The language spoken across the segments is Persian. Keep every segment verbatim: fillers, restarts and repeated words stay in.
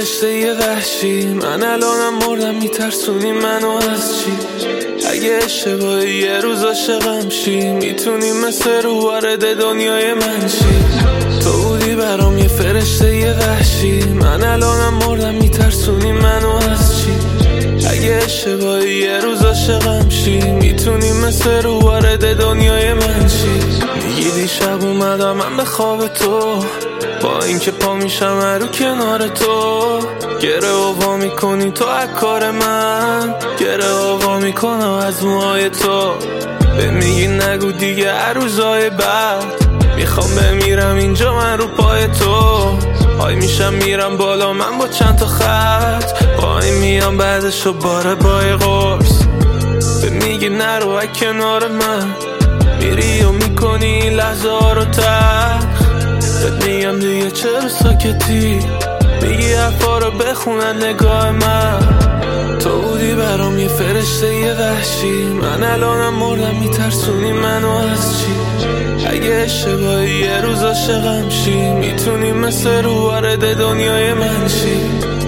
فرشته یه وحشی، من الانم مردم میترسونی منو از چی؟ اگه اشتباهی یه روز عاشقم شی، میتونی مثل رو وارد دنیای من شی. تو بودی برام یه فرشته یه وحشی، من الانم مردم میترسونی منو از چی؟ اگه اشتباهی یه روز عاشقم شی، میتونی مثل رو وارد دنیای من شی. میگی دیشب اومدم من به خواب تو، با اینکه پا میشم رو کنار تو. گره آوا میکنی تو از کار من، گره آوا میکنم از موهای تو. به میگی نگو دیگه هر روزای بعد، میخوام بمیرم اینجا من رو پای تو. های میشم میرم بالا من با چند تا خط، پای میام بعدشو باره بای قرص. به میگی نرو از کنار من، میری و میکنی لحظه ها رو تخ. بهت میگم دیگه چرا ساکتی، میگی حرفا رو بخونن نگاه من. تو بودی برام یه فرشته یه وحشی، من الانم مردم میترسونی منو از چی؟ اگه اشتباهی یه روز عاشقم شی، میتونی مثل رو وارد دنیای من شی.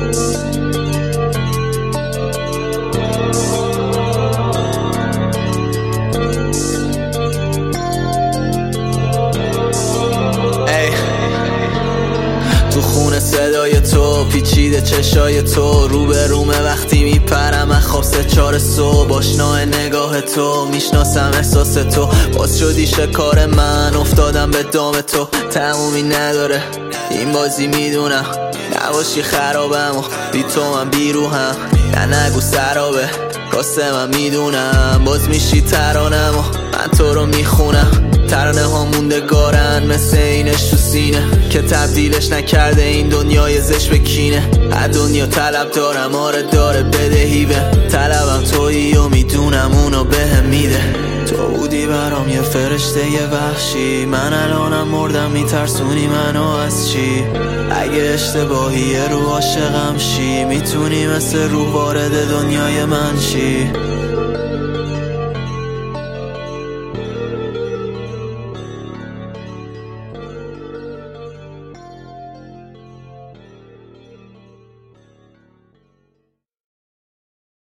تو خونه صدای تو، پیچیده چشای تو، رو به رومه وقتی میپرم از خواب سه چار صبح. آشناه نگاه تو، میشناسم احساس تو، باز شدی شکار من، افتادم به دام تو. تمومی نداره این بازی میدونم، نباشی خرابم و بی تو من بیروهم. نه نگو سرابه راسته من میدونم، باز میشی ترانم و من تو رو میخونم. ترانه ها موندگارن مثل اینش تو سینه، که تبدیلش نکرده این دنیای زش به کینه. از دنیا طلب دارم آره داره بدهی به طلبم، تویی و میدونم اونو بهم میده. تو بودی برام یه فرشته یه وحشی، من الانم مردم میترسونی منو از چی؟ اگه اشتباهی یه رو عاشقم شی، میتونی مثل رو وارد دنیای من شی.